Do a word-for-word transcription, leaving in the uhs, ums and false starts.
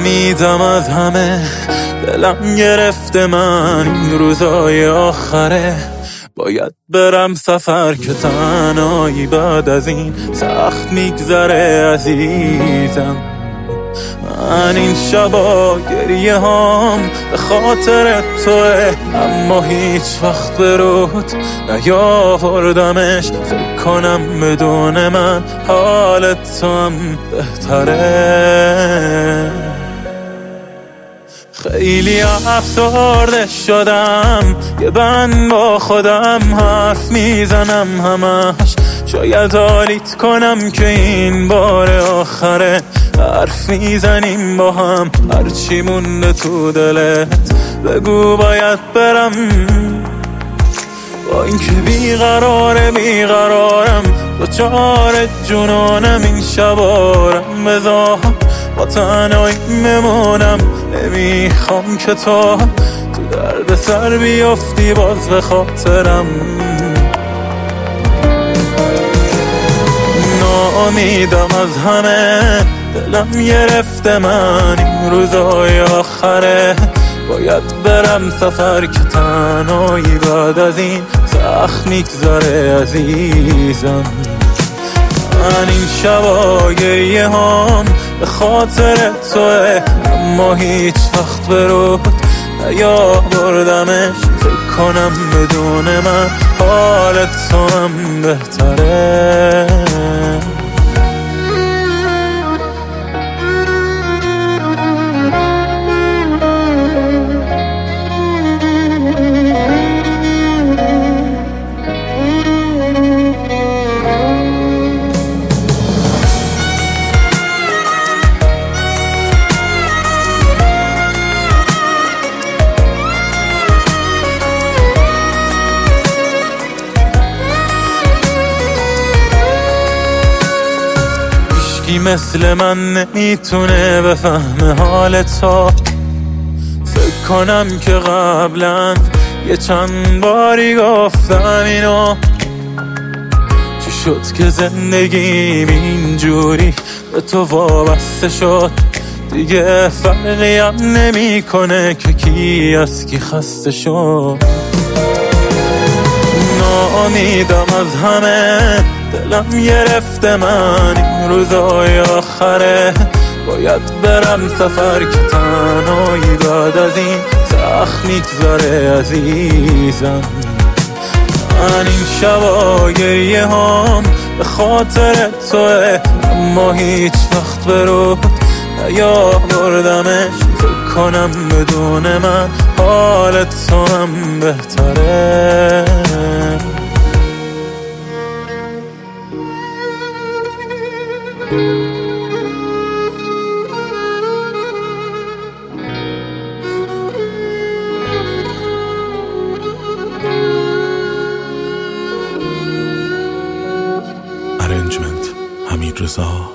ناامیدم از همه، دلم گرفته من این روزای آخره. باید برم سفر که تنهایی بعد از این سخت میگذره عزیزم. من این شبا گریه هام به خاطر توه، اما هیچ وقت به رود نیاوردمش. فکر کنم بدون من حالت تو هم بهتره. خیلی افسرده شدم، یه بند با خودم حرف میزنم همش. شاید حالیت کنم که این بار آخره، حرف میزنیم با هم هرچی مونده تو دلت. بگو باید برم با این که بیقراره بیقرارم، دوچار جنونم این شبارم. بذار با تنهایی ممونم، نمیخوام که تو تو درد سر بیافتی باز به خاطرم. ناامیدم از همه، دلم گرفته من این روزای آخره. باید برم سفر که تنهایی بعد از این سخت میگذره عزیزم. من این شبا گریه هام به خاطر توه، اما هیچ وقت به رود نیاوردمش. فکر کنم بدون من حالت تو هم بهتره. کی مثل من نمیتونه بفهمه حال تو. فکر کنم که قبلا یه چند باری گفتم اینو. چی شد که زندگیم اینجوری به تو وابسته شد؟ دیگه فرقی هم نمی کنه که کی از کی خسته شد. ناامیدم از همه، دلم گرفته من این روزای آخره. باید برم سفر که تنهایی بعد از این سخت میگذره عزیزم. من این شبا گریه هام به خاطر توه، اما هیچ وقت به رود نیاوردمش. فکر کنم بدون من حالت تو هم بهتره. Arrangement حمید رضا.